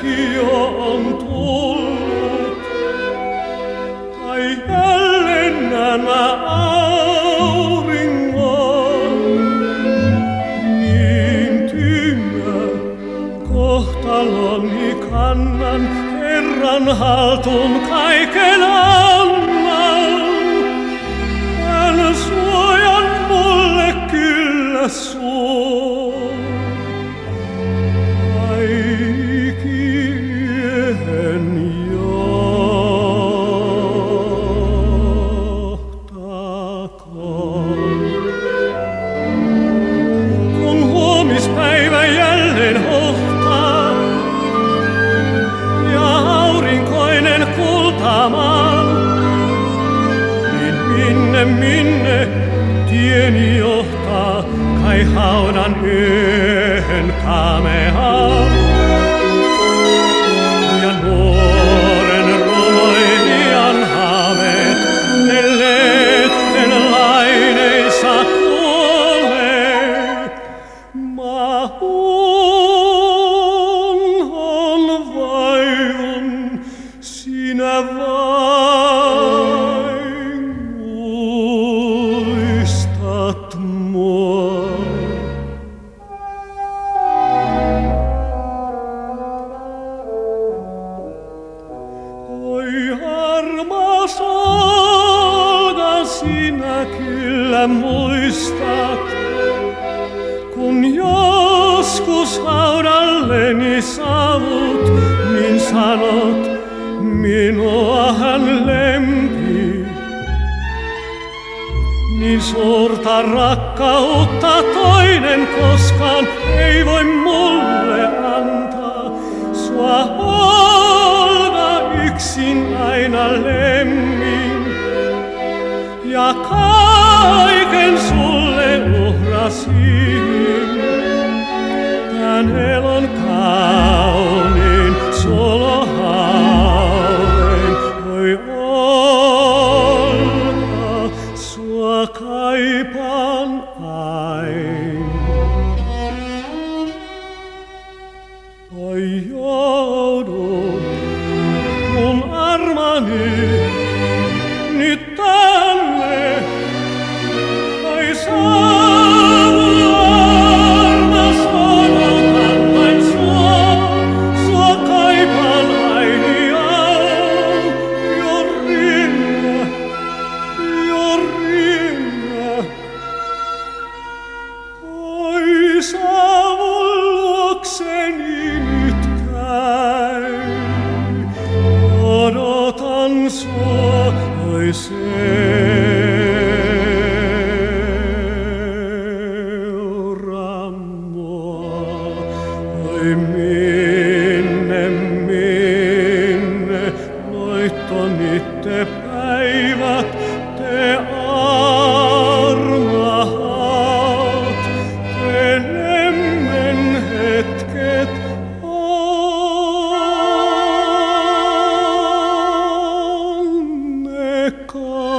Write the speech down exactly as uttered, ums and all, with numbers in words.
jo on tullut. Tai jälleen nämä auringon, niin tyngä kohtaloni kannan, Herran haltuun kaiken annan. Hän suojan mulle kyllä suo. Kaikkien johtakoon. Kun huomispäivä jälleen hohtaa ja aurinkoinen kultamaan, niin minne, minne tieni johtaa, kai haudan yön kameaan. Ja nuoren runoilijan haaveet, ne letten laineissa kuolee. Maun on vaivun, sinä vain muistat mua. Oi armas Olga, sinä kyllä muistat, kun joskus haudalleni saavut, niin sanot, minua hän lempi. Niin suurta rakkautta toinen koskaan ei voi mulle antaa. Sua Olga yksin aina lemmin, ja kaiken sulle uhrasin. Tän elon kauniin solohaaveen, oi Olga, sua kaipaan ain. Oi joudun mun armani nyt tänne, oi saavu armas, odotan vain sua, sua kaipaan ainiaan. Jo rinnä, jo rinnä, oi saavun luokseni nyt käy. Odotan sua, oi seuraa mua. Oi minne, minne loittoni te päivät, te armahat, te lemmen hetket onnekaan.